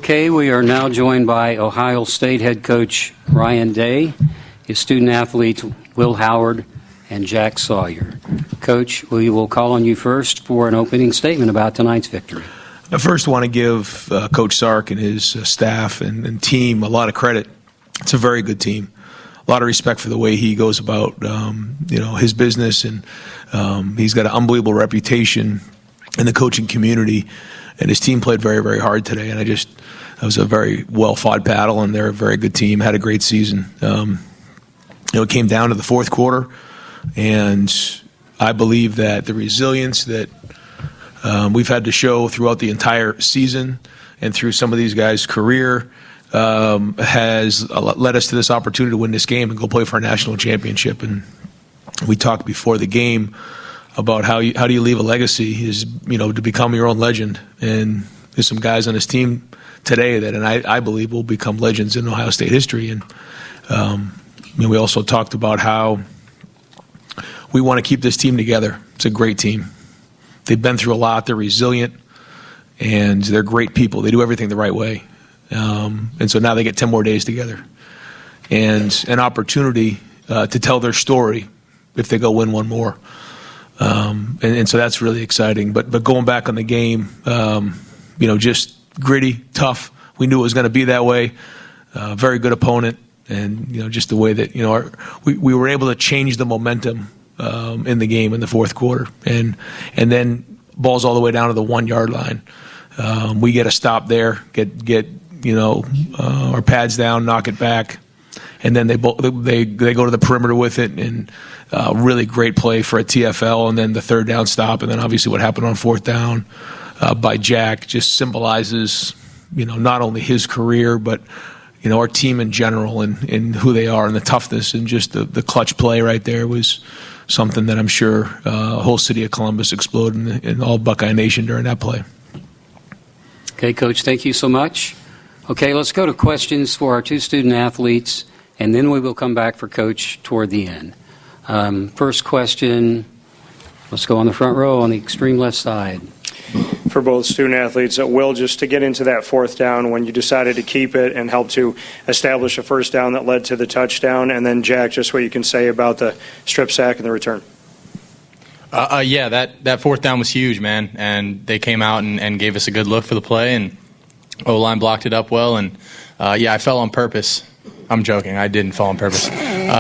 Okay, we are now joined by Ohio State head coach Ryan Day, his student athletes Will Howard and Jack Sawyer. Coach, we will call on you first for an opening statement about tonight's victory. I first want to give Coach Sark and his staff and team a lot of credit. It's a very good team. A lot of respect for the way he goes about his business, and he's got an unbelievable reputation in the coaching community. And his team played very, very hard today, and it was a very well-fought battle, and they're a very good team, had a great season. It came down to the fourth quarter, and I believe that the resilience that we've had to show throughout the entire season and through some of these guys' career has led us to this opportunity to win this game and go play for a national championship. And we talked before the game about how do you leave a legacy is, to become your own legend. And there's some guys on this team today that, and I believe, will become legends in Ohio State history. And we also talked about how we want to keep this team together. It's a great team. They've been through a lot. They're resilient, and they're great people. They do everything the right way. And so now they get 10 more days together and an opportunity to tell their story if they go win one more. And so that's really exciting. But going back on the game, just gritty, tough. We knew it was going to be that way. Very good opponent, and just the way that we were able to change the momentum in the game in the fourth quarter, and then balls all the way down to the 1 yard line. We get a stop there, get our pads down, knock it back, and then they go to the perimeter with it, and really great play for a TFL, and then the third down stop, and then obviously what happened on fourth down by Jack just symbolizes not only his career but our team in general and who they are and the toughness, and just the clutch play right there was something that I'm sure the whole city of Columbus exploded in all Buckeye Nation during that play. Okay, Coach, thank you so much. Okay, let's go to questions for our two student athletes, and then we will come back for Coach toward the end. First question, let's go on the front row on the extreme left side. For both student athletes, Will, just to get into that fourth down when you decided to keep it and help to establish a first down that led to the touchdown, and then Jack, just what you can say about the strip sack and the return. Yeah, that fourth down was huge, man, and they came out and gave us a good look for the play, and O-line blocked it up well, and I fell on purpose. I'm joking. I didn't fall on purpose.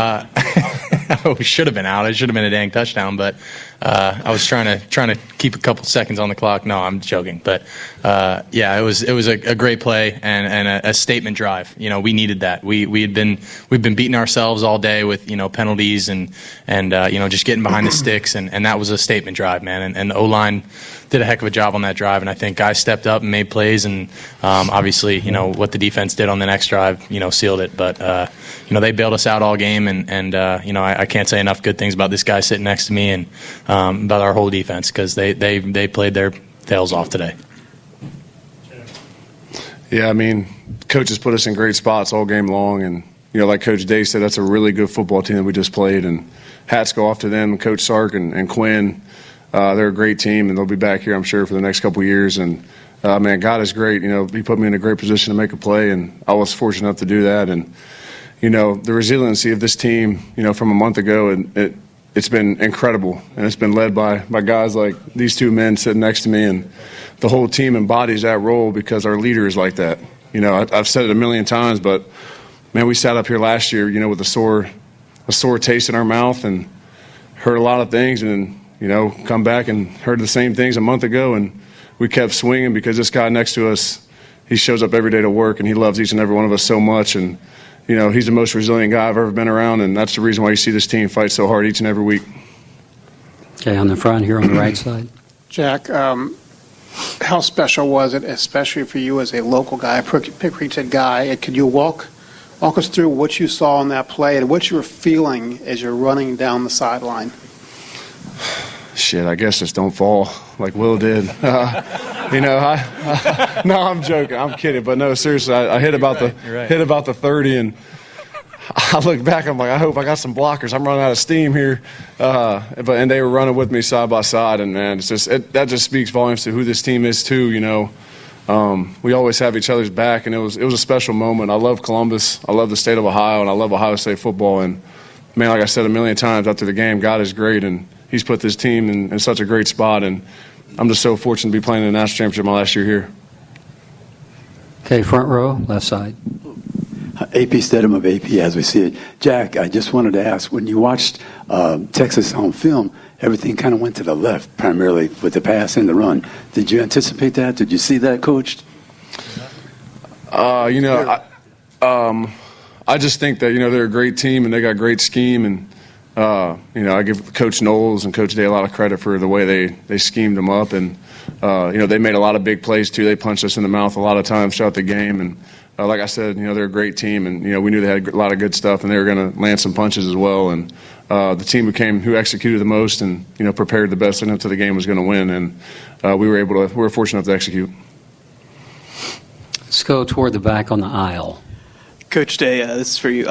I should have been out. It should have been a dang touchdown, but I was trying to keep a couple seconds on the clock. No, I'm joking. But it was a great play and a statement drive. We needed that. We've been beating ourselves all day with penalties and just getting behind the sticks, and that was a statement drive, man. And the O-line did a heck of a job on that drive, and I think guys stepped up and made plays, and obviously what the defense did on the next drive sealed it. But they bailed us out all game, and I can't say enough good things about this guy sitting next to me and about our whole defense, because they played their tails off today. Yeah, coaches put us in great spots all game long, and like Coach Day said, that's a really good football team that we just played, and hats go off to them, Coach Sark and Quinn. They're a great team, and they'll be back here, I'm sure, for the next couple of years. And God is great. He put me in a great position to make a play, and I was fortunate enough to do that. And the resiliency of this team, from a month ago, and it's been incredible, and it's been led by guys like these two men sitting next to me, and the whole team embodies that role because our leader is like that. I've said it a million times, but man, we sat up here last year, with a sore taste in our mouth and heard a lot of things, and come back and heard the same things a month ago, and we kept swinging because this guy next to us, he shows up every day to work, and he loves each and every one of us so much, and he's the most resilient guy I've ever been around, and that's the reason why you see this team fight so hard each and every week. Okay, on the front here on the right side. Jack, how special was it, especially for you as a local guy, a Pickerington guy? Could you walk us through what you saw in that play and what you were feeling as you're running down the sideline? Shit, I guess just don't fall like Will did. No, I'm joking. I'm kidding. But no, seriously, I hit about the 30, and I look back. I'm like, I hope I got some blockers. I'm running out of steam here. And they were running with me side by side, and man, that just speaks volumes to who this team is too. we always have each other's back, and it was a special moment. I love Columbus. I love the state of Ohio, and I love Ohio State football. And, man, like I said a million times after the game, God is great, and he's put this team in such a great spot. And I'm just so fortunate to be playing in the national championship my last year here. Okay, front row, left side. AP Stedham of AP as we see it. Jack, I just wanted to ask, when you watched Texas on film, everything kind of went to the left, primarily with the pass and the run. Did you anticipate that? Did you see that, Coach? I just think that, they're a great team and they got a great scheme. And, I give Coach Knowles and Coach Day a lot of credit for the way they schemed them up. And, they made a lot of big plays, too. They punched us in the mouth a lot of times throughout the game. And, like I said, they're a great team. And, we knew they had a lot of good stuff, and they were going to land some punches as well. And the team who executed the most and, prepared the best enough to the game was going to win. And we were fortunate enough to execute. Let's go toward the back on the aisle. Coach Day, this is for you.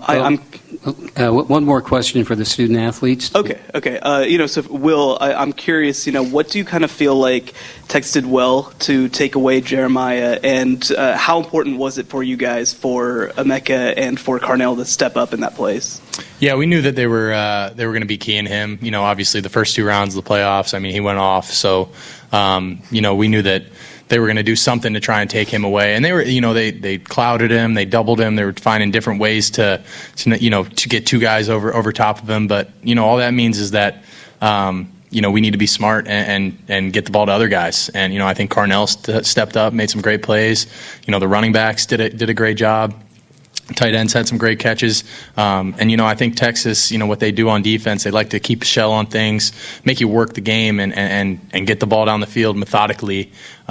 One more question for the student athletes. Okay. So Will, I'm curious. What do you kind of feel like Texas did well to take away Jeremiah, and how important was it for you guys, for Emeka and for Carnell, to step up in that place? Yeah, we knew that they were going to be key in him. Obviously the first 2 rounds of the playoffs. I mean, he went off, so we knew that they were going to do something to try and take him away. And they were, they clouded him, they doubled him, they were finding different ways to get 2 guys over top of him. But, all that means is that, we need to be smart and get the ball to other guys. And, I think Carnell stepped up, made some great plays. The running backs did a great job. Tight ends had some great catches. And, I think Texas, what they do on defense, they like to keep a shell on things, make you work the game and get the ball down the field methodically.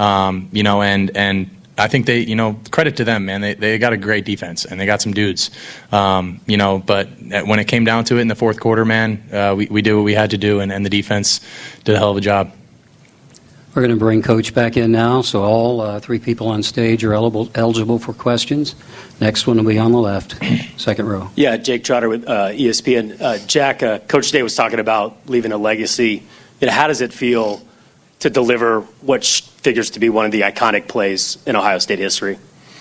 And I think they, credit to them, man. They got a great defense and they got some dudes. But when it came down to it in the fourth quarter, man, we did what we had to do, and the defense did a hell of a job. We're going to bring Coach back in now, so all 3 people on stage are eligible for questions. Next one will be on the left, second row. Yeah, Jake Trotter with ESPN. Jack, Coach Day was talking about leaving a legacy. How does it feel to deliver what figures to be one of the iconic plays in Ohio State history?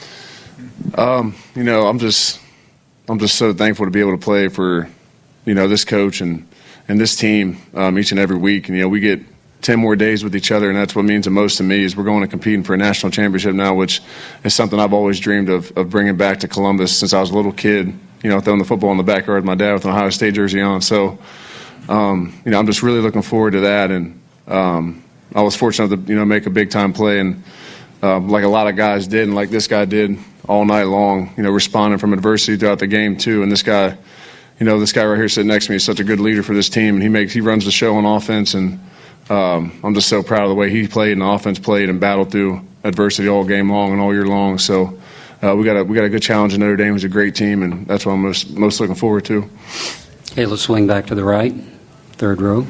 I'm just so thankful to be able to play for, this coach and this team each and every week. And, we get 10 more days with each other, and that's what means the most to me. Is we're going to competing for a national championship now, which is something I've always dreamed of bringing back to Columbus since I was a little kid, throwing the football in the backyard with my dad with an Ohio State jersey on. So, I'm just really looking forward to that. And I was fortunate to, make a big-time play, and like a lot of guys did, and like this guy did all night long, responding from adversity throughout the game too. And this guy right here sitting next to me is such a good leader for this team, and he runs the show on offense. And I'm just so proud of the way he played and the offense played and battled through adversity all game long and all year long. So we got a good challenge in Notre Dame. It's a great team, and that's what I'm most looking forward to. Okay, let's swing back to the right, third row.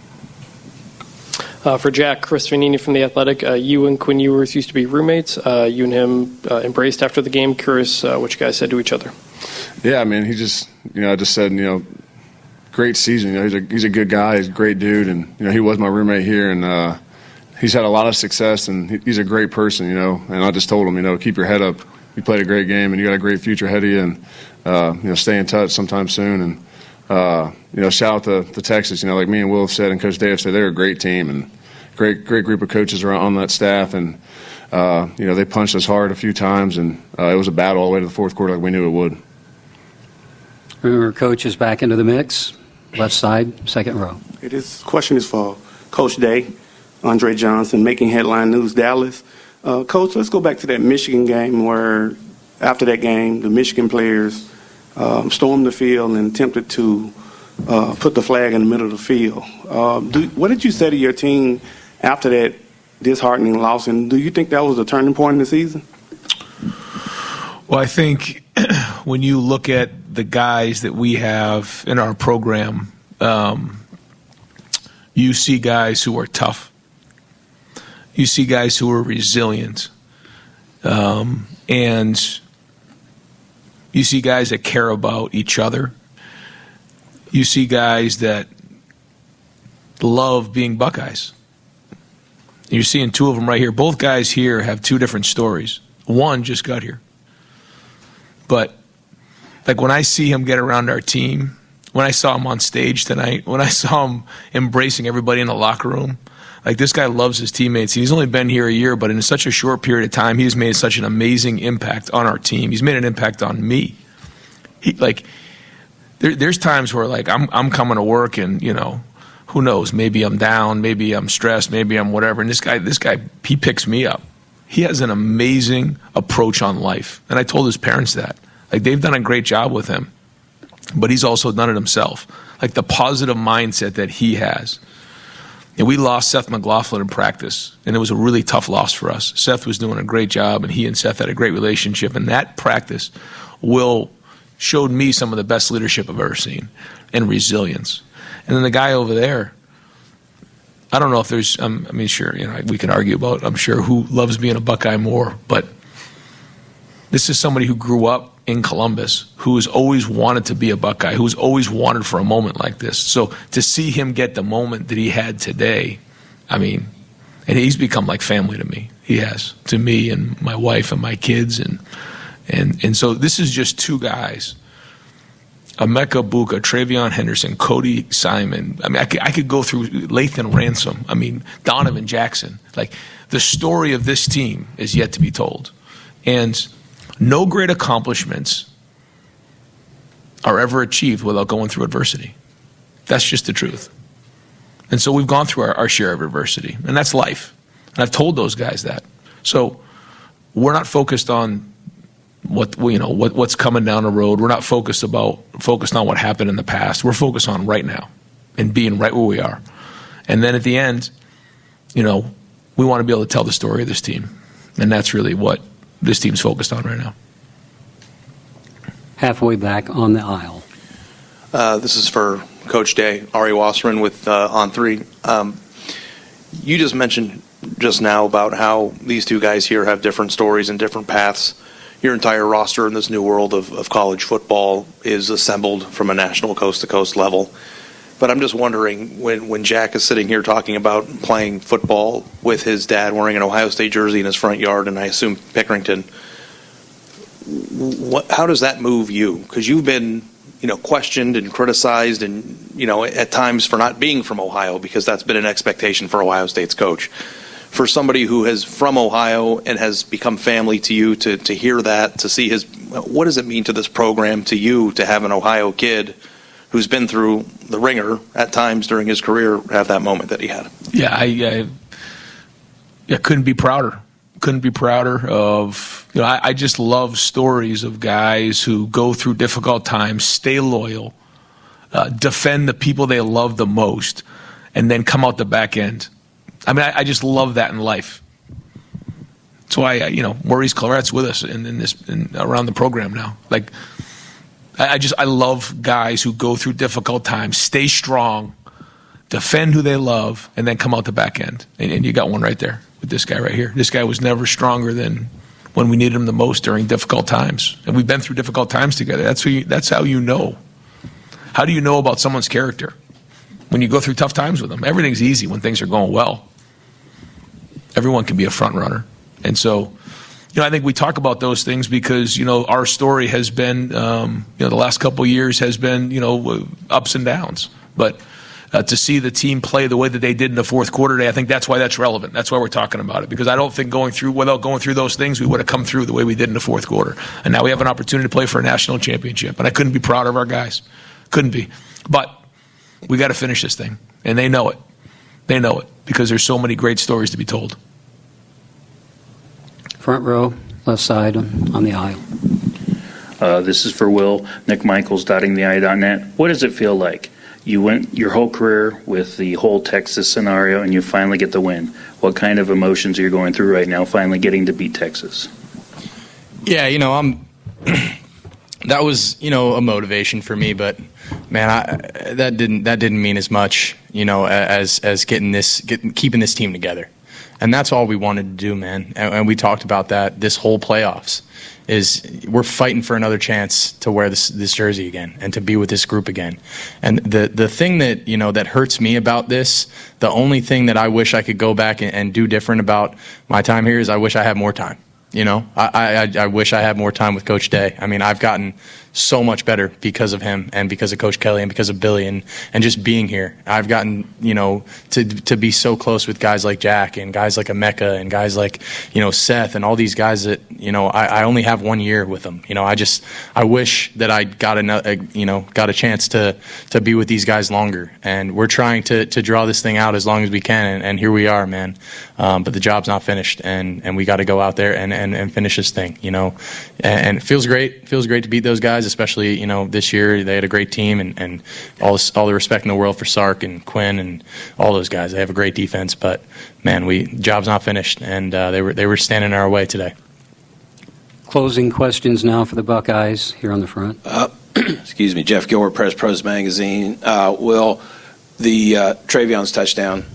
For Jack, Chris Vanini from The Athletic. You and Quinn Ewers used to be roommates. You and him embraced after the game. Curious what you guys said to each other. Yeah, I mean, he just, I just said, great season. He's a good guy. He's a great dude, and he was my roommate here, and he's had a lot of success, and he's a great person. And I just told him, keep your head up. You played a great game, and you got a great future ahead of you, and stay in touch sometime soon. And shout out to Texas. Like me and Will have said, and Coach Dave said, they're a great team and great group of coaches around on that staff, and they punched us hard a few times, and it was a battle all the way to the fourth quarter, like we knew it would. Remember, Coach is back into the mix. Left side, second row. This question is for Coach Day, Andre Johnson, making headline news, Dallas. Coach, let's go back to that Michigan game where, after that game, the Michigan players stormed the field and attempted to put the flag in the middle of the field. What did you say to your team after that disheartening loss, and do you think that was a turning point in the season? Well, I think when you look at the guys that we have in our program, you see guys who are tough. You see guys who are resilient. And you see guys that care about each other. You see guys that love being Buckeyes. You're seeing two of them right here. Both guys here have two different stories. One just got here. But like when I see him get around our team, when I saw him on stage tonight, when I saw him embracing everybody in the locker room, like this guy loves his teammates. He's only been here a year, but in such a short period of time, he's made such an amazing impact on our team. He's made an impact on me. There's times where like I'm coming to work and, you know, who knows, maybe I'm down, maybe I'm stressed, maybe I'm whatever. And this guy, he picks me up. He has an amazing approach on life. And I told his parents that. Like, they've done a great job with him, but he's also done it himself. Like, the positive mindset that he has. And we lost Seth McLaughlin in practice, and it was a really tough loss for us. Seth was doing a great job, and he and Seth had a great relationship. And that practice showed me some of the best leadership I've ever seen, and resilience. And then the guy over there, I don't know if there's, sure, you know, we can argue about, I'm sure, who loves being a Buckeye more, but this is somebody who grew up in Columbus, who has always wanted to be a Buckeye, who's always wanted for a moment like this. So to see him get the moment that he had today, I mean, and he's become like family to me. He has, to me and my wife and my kids. And so this is just two guys, Emeka Egbuka, Travion Henderson, Cody Simon. I mean, I could go through Lathan Ransom. I mean, Donovan Jackson. Like, the story of this team is yet to be told. And no great accomplishments are ever achieved without going through adversity. That's just the truth. And so we've gone through our share of adversity, and that's life. And I've told those guys that. So we're not focused on what's coming down the road. We're not focused on what happened in the past. We're focused on right now and being right where we are. And then at the end, you know, we want to be able to tell the story of this team, and that's really what this team's focused on right now. Halfway back on the aisle. This is for Coach Day, Ari Wasserman with On3. You just mentioned just now about how these two guys here have different stories and different paths. Your entire roster in this new world of college football is assembled from a national coast-to-coast level. But I'm just wondering, when Jack is sitting here talking about playing football with his dad wearing an Ohio State jersey in his front yard, and I assume Pickerington, how does that move you? Because you've been, you know, questioned and criticized, and, you know, at times for not being from Ohio, because that's been an expectation for Ohio State's coach. For somebody who is from Ohio and has become family to you, to hear that, to see what does it mean to this program, to you, to have an Ohio kid who's been through the ringer at times during his career have that moment that he had? Yeah, I couldn't be prouder. Couldn't be prouder of, you know, I just love stories of guys who go through difficult times, stay loyal, defend the people they love the most, and then come out the back end. I mean, I just love that in life. That's why, Maurice Claret's with us around the program now. Like, I love guys who go through difficult times, stay strong, defend who they love, and then come out the back end. And you got one right there with this guy right here. This guy was never stronger than when we needed him the most during difficult times. And we've been through difficult times together. That's how you know. How do you know about someone's character? When you go through tough times with them. Everything's easy when things are going well. Everyone can be a front runner. And so, I think we talk about those things because, our story has been, the last couple of years has been, ups and downs. But to see the team play the way that they did in the fourth quarter today, I think that's why that's relevant. That's why we're talking about it. Because I don't think without going through those things, we would have come through the way we did in the fourth quarter. And now we have an opportunity to play for a national championship. And I couldn't be prouder of our guys. Couldn't be. But we got to finish this thing. And they know it. They know it because there's so many great stories to be told. Front row, left side on the aisle. This is for Will. Nick Michaels, dottingthei.net. What does it feel like? You went your whole career with the whole Texas scenario, and you finally get the win. What kind of emotions are you going through right now, finally getting to beat Texas? Yeah, that was, a motivation for me, but man, that didn't mean as much, as keeping this team together. And that's all we wanted to do, man. And we talked about that this whole playoffs. Is we're fighting for another chance to wear this jersey again and to be with this group again. And the thing that, you know, that hurts me about this, the only thing that I wish I could go back and do different about my time here is I wish I had more time. You know, I wish I had more time with Coach Day. I mean, I've gotten so much better because of him and because of Coach Kelly and because of Billy and just being here. I've gotten, you know, to be so close with guys like Jack and guys like Emeka and guys like, you know, Seth and all these guys that, you know, I only have 1 year with them. You know, I wish that I got got a chance to be with these guys longer. And we're trying to draw this thing out as long as we can. And here we are, man. But the job's not finished, and we got to go out there and finish this thing, you know. And it feels great. It feels great to beat those guys, especially, you know, this year. They had a great team, and all the respect in the world for Sark and Quinn and all those guys. They have a great defense, but man, job's not finished, and they were standing in our way today. Closing questions now for the Buckeyes here on the front. Excuse me, Jeff Gilbert, Press Pros Magazine. Will, the Travion's touchdown,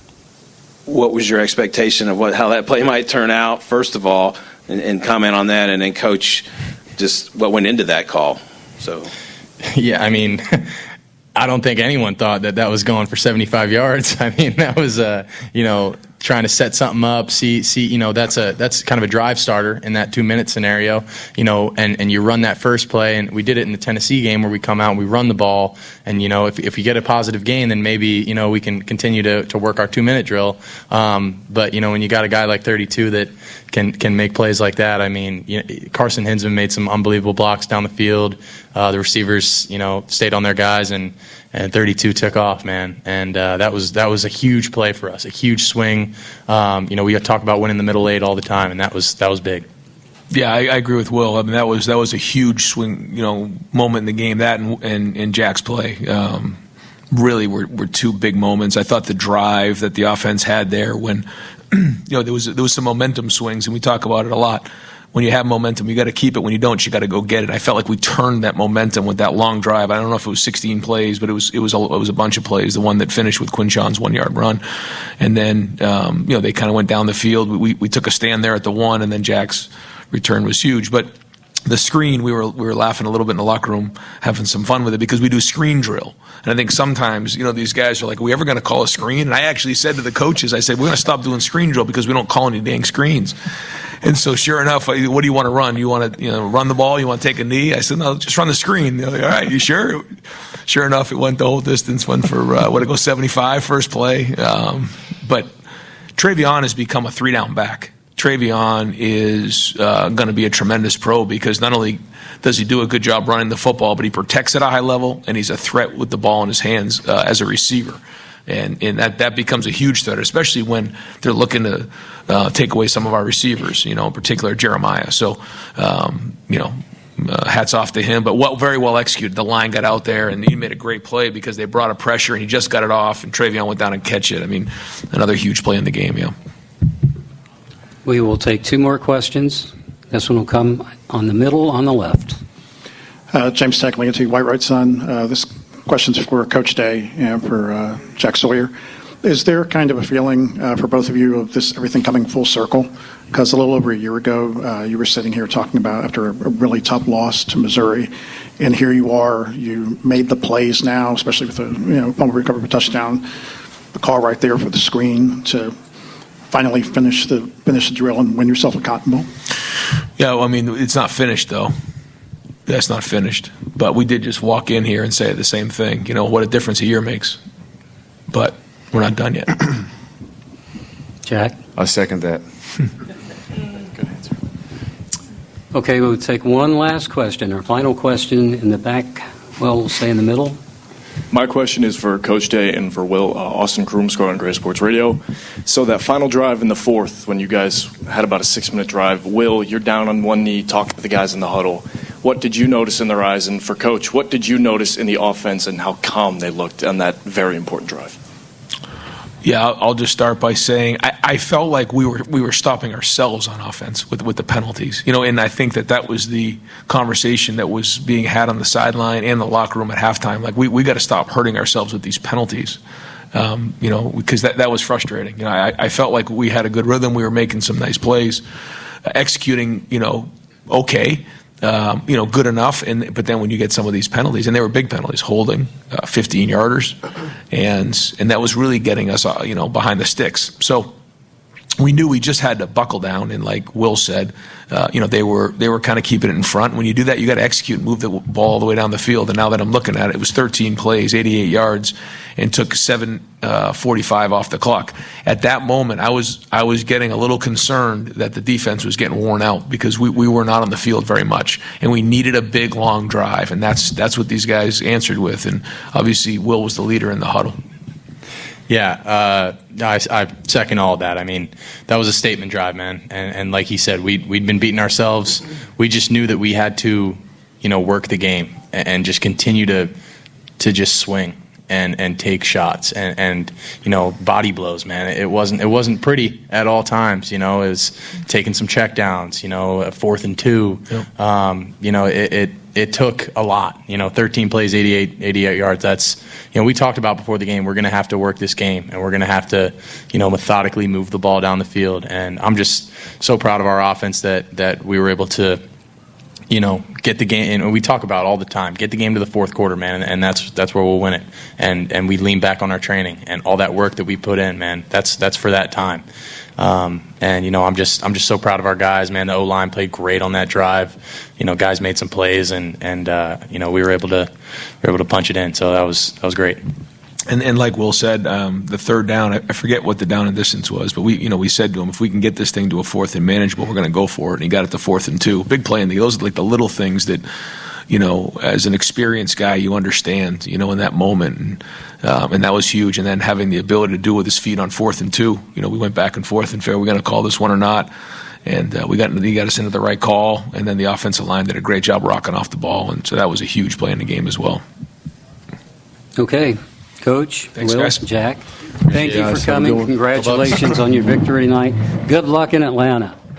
what was your expectation of how that play might turn out, first of all, and comment on that, and then, Coach, just what went into that call? So, yeah, I mean, I don't think anyone thought that was going for 75 yards. I mean, that was, you know, trying to set something up, see, you know, that's kind of a drive starter in that 2-minute scenario, you know, and you run that first play, and we did it in the Tennessee game where we come out and we run the ball, and, you know, if we get a positive gain, then maybe, you know, we can continue to work our 2-minute drill. But, you know, when you got a guy like 32 that can make plays like that, I mean, you know, Carson Hinsman made some unbelievable blocks down the field. The receivers, you know, stayed on their guys, and 32 took off, man. And that was a huge play for us, a huge swing. You know, we talk about winning the middle eight all the time, and that was big. Yeah, I agree with Will. I mean, that was a huge swing, you know, moment in the game. That and Jack's play really were two big moments. I thought the drive that the offense had there when, you know, there was some momentum swings, and we talk about it a lot. When you have momentum, you got to keep it. When you don't, you got to go get it. I felt like we turned that momentum with that long drive. I don't know if it was 16 plays, but it was a bunch of plays. The one that finished with Quinshon's 1-yard run, and then you know, they kind of went down the field. We took a stand there at the 1, and then Jack's return was huge. But the screen, we were laughing a little bit in the locker room, having some fun with it, because we do screen drill. And I think sometimes, you know, these guys are like, are we ever going to call a screen? And I actually said to the coaches, I said, we're going to stop doing screen drill because we don't call any dang screens. And so sure enough, what do you want to run? You want to, you know, run the ball? You want to take a knee? I said, no, just run the screen. They're like, all right, you sure? Sure enough, it went the whole distance, went for, 75 first play. But Travion has become a 3-down back. Travion is going to be a tremendous pro, because not only does he do a good job running the football, but he protects at a high level, and he's a threat with the ball in his hands as a receiver. And that becomes a huge threat, especially when they're looking to take away some of our receivers, you know, in particular Jeremiah. So, you know, hats off to him. But very well executed. The line got out there, and he made a great play because they brought a pressure, and he just got it off, and Travion went down and catch it. I mean, another huge play in the game, yeah. We will take 2 more questions. This one will come on the middle on the left. James Tech, to White Right Son. This question's for Coach Day and for Jack Sawyer. Is there kind of a feeling for both of you of this everything coming full circle? Because a little over a year ago, you were sitting here talking about after a really tough loss to Missouri, and here you are. You made the plays now, especially with the fumble recovery for touchdown, the call right there for the screen to finally finish the drill and win yourself a Cotton Bowl. Yeah, well, I mean, it's not finished though. That's not finished. But we did just walk in here and say the same thing. You know, what a difference a year makes. But we're not done yet. Jack? I second that. Good answer. Okay, we'll take one last question. Our final question in the back. Well, we'll stay in the middle. My question is for Coach Day and for Will. Austin Krumscore on Gray Sports Radio. So that final drive in the fourth, when you guys had about a 6-minute drive, Will, you're down on one knee talking to the guys in the huddle. What did you notice in their eyes? And for Coach, what did you notice in the offense and how calm they looked on that very important drive? Yeah, I'll just start by saying I felt like we were stopping ourselves on offense with the penalties, you know, and I think that was the conversation that was being had on the sideline and the locker room at halftime. Like we got to stop hurting ourselves with these penalties. because that was frustrating. I felt like we had a good rhythm. We were making some nice plays, executing, okay. Good enough, but then when you get some of these penalties, and they were big penalties, holding, 15-yarders, and that was really getting us, behind the sticks. So we knew we just had to buckle down, and like Will said, they were kind of keeping it in front. When you do that, you got to execute and move the ball all the way down the field. And now that I'm looking at it, it was 13 plays, 88 yards, and took 7:45 off the clock. At that moment, I was getting a little concerned that the defense was getting worn out because we were not on the field very much, and we needed a big long drive, and that's what these guys answered with. And obviously, Will was the leader in the huddle. Yeah, I second all of that. I mean, that was a statement drive, man. And like he said, we'd been beating ourselves. We just knew that we had to, work the game and just continue to just swing and take shots and body blows, man. It wasn't pretty at all times. It was taking some checkdowns. 4th and 2. Yep. It took a lot. 13 plays, 88 yards. That's, we talked about before the game, we're going to have to work this game, and we're going to have to, methodically move the ball down the field. And I'm just so proud of our offense that we were able to, get the game. And we talk about all the time, get the game to the fourth quarter, man, and that's where we'll win it. And we lean back on our training and all that work that we put in, man. That's for that time. And I'm just so proud of our guys, man. The O-line played great on that drive. Guys made some plays, and we were able to punch it in. So that was great. And like Will said, the third down, I forget what the down and distance was, but we said to him, if we can get this thing to a 4th and manageable, we're going to go for it. And he got it to 4th and 2. Big play. And those are like the little things that, as an experienced guy, you understand, in that moment. And that was huge. And then having the ability to do it with his feet on 4th and 2, we went back and forth and we're going to call this one or not. And he got us into the right call. And then the offensive line did a great job rocking off the ball. And so that was a huge play in the game as well. Okay. Coach, thanks, Will, guys. Jack, thank you for coming. Congratulations on your victory tonight. Good luck in Atlanta.